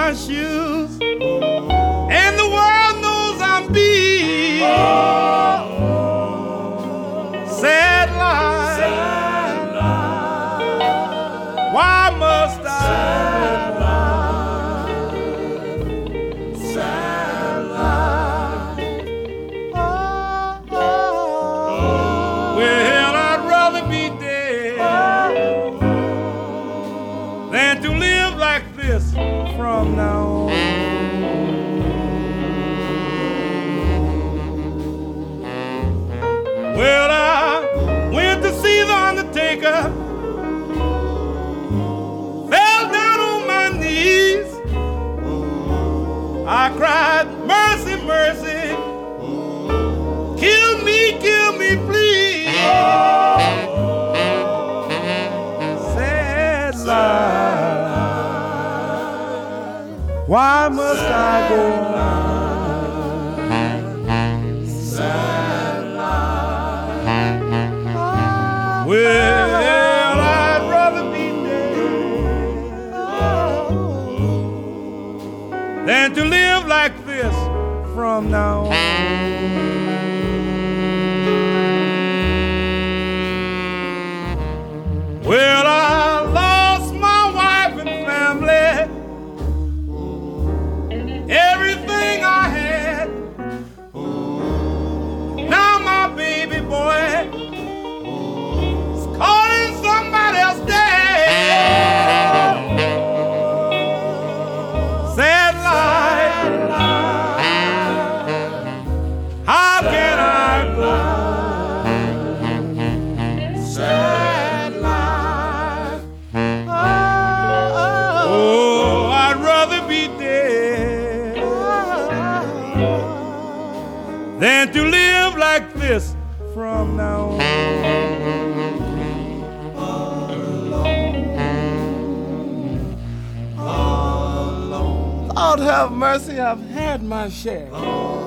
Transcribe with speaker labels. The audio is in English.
Speaker 1: my shoes, and the world knows I'm beat. Sad life, sad life. Why must I? Sad life. Well, I'd rather be dead than to live like this from now on. Well, I went to see the undertaker, fell down on my knees. I cried, mercy, mercy, kill me, please. Sad life, why must I go on? Sad life. Well, I'd rather be dead than to live like this from now on. Well, I lost my wife and family, everything I had. Now my baby boy is calling somebody else dad. Sad life, how can I go? Sad life. Oh, I'd rather be dead than to live like this from now on. Lord have mercy, I've had my share.